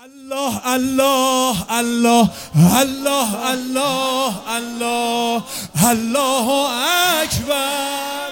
الله الله الله الله الله الله الله اکبر.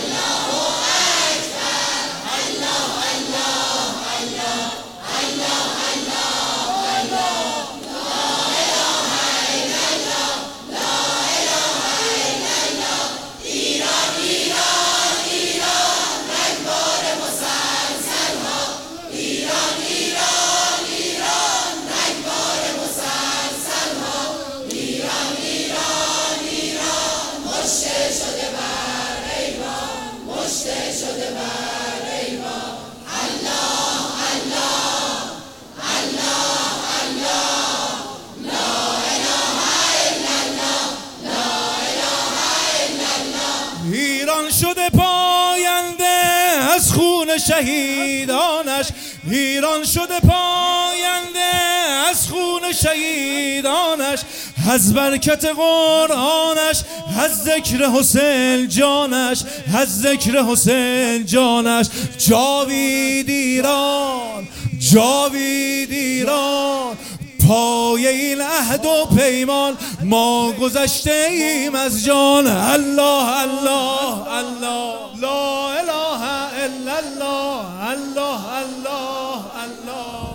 ایران شده پاینده از خون شهیدانش، ایران شده پاینده از خون شهیدانش، از برکت قرآنش، از ذکر حسین جانش، از ذکر حسین جانش. جاوید ایران، جاوید ایران، پای این عهد و پیمان ما گذشته ایم از جان. الله الله الله لا اله الا الله الله الله الله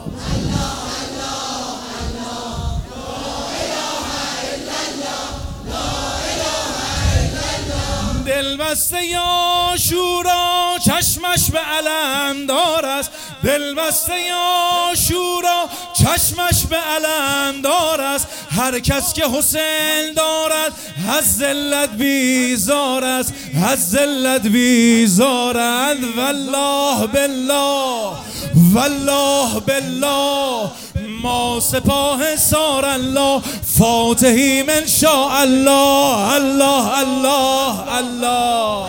دلبسته یا شورا چشمش به علمدار است، دلبسته یا شورا چشمش به علمدار است. هر کس که حسین دارد از ذلت بیزار است، از ذلت بیزار است. والله بالله والله بالله ما سپاه سار الله فاتحیم ان شاء الله. الله الله الله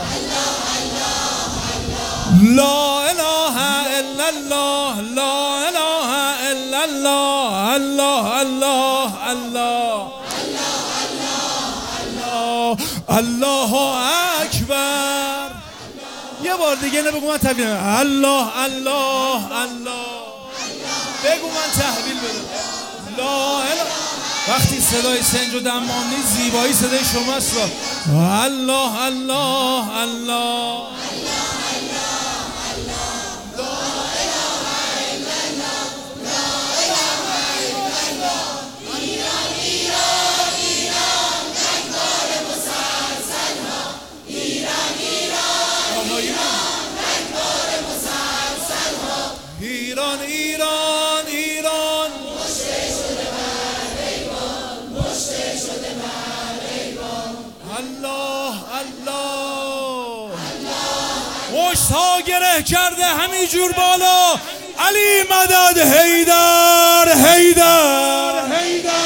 لا اله الا الله لا اله الا الله. الله الله الله الله الله اکبر. یه بار دیگه بگو من تحویل بدم. الله الله الله بگو من تحویل بدم. لا اله. وقتی صدای سنج و دمام نیست زیبایی صدای شماست. الله الله الله ایران ایران ایران مشته شده بر ایوان، مشته شده بر ایوان. الله الله مشت ها گره کرده همینجور بالا. علی مدد حیدر حیدر حیدر.